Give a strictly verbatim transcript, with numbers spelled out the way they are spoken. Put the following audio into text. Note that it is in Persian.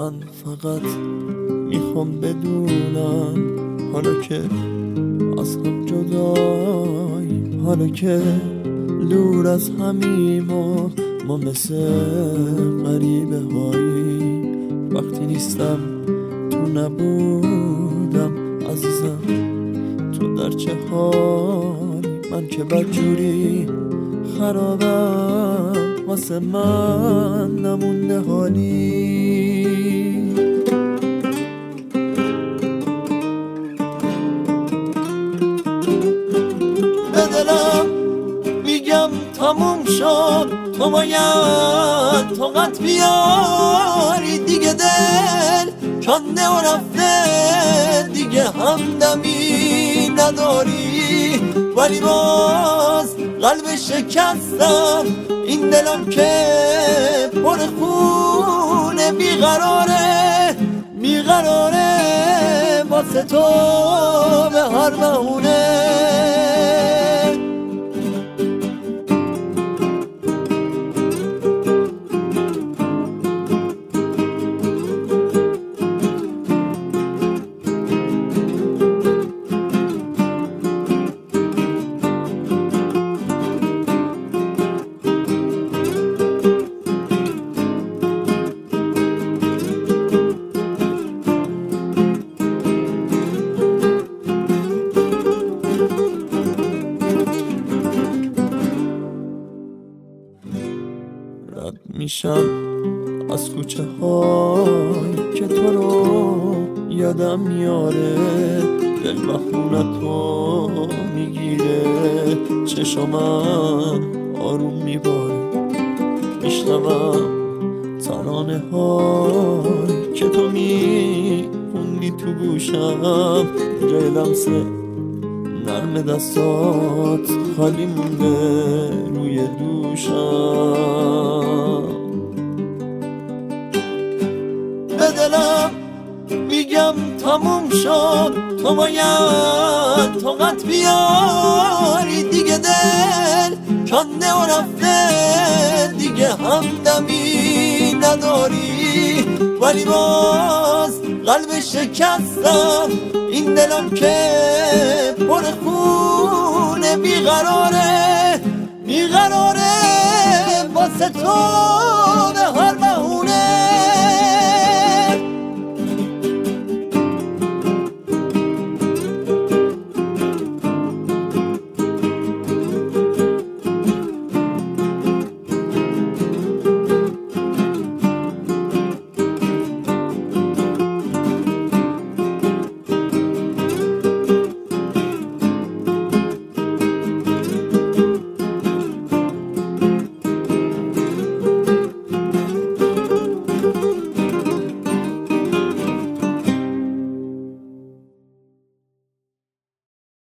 من فقط میخوام بدونم حالا که از هم جداییم، حالا که دور از همیم و ما مثل غریبه هایی، وقتی نیستم تو نبودم عزیزم تو در چه حالی؟ من که بدجوری خرابم واسه من نمونده حالی. به دلم میگم تموم شد، تو باید طاقت بیاری دیگه، دل کنده و رفته دیگه همدمی نداری، ولی باز قلب شکستم این دلم که پر خونه بیقراره، بیقراره واسه تو به هر بهونه. رد میشم از کوچه های که تو رو یادم میاره، دل بخونتو میگیره، چشمم آروم میباره، میشنوم ترانه های که تو میخوندی تو گوشم، جای لمسه نرم دستات خالی مونده روی دوشم. به دلم میگم تموم شد، تو باید طاقت بیاری دیگه، دل کنده و رفته دیگه همدمی نداری، ولی باز قلب شکستم این دلم که پر خونه بیقراره، بیقراره واسه تو به